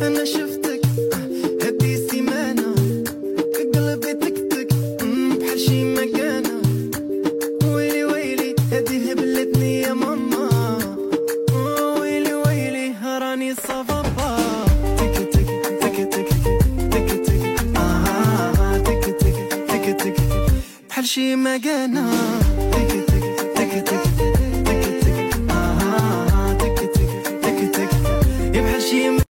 انا شفتك هدي سيمانه قلبي تكتك بحال شي مكانه. ويلي ويلي هدي هبلتني يا ماما. ويلي ويلي راني صافا تك تك تك تك تك تك تك تك تك تك بحال شي مكانه. تك تك تك تك تك تك تك تك تك تك بحال شي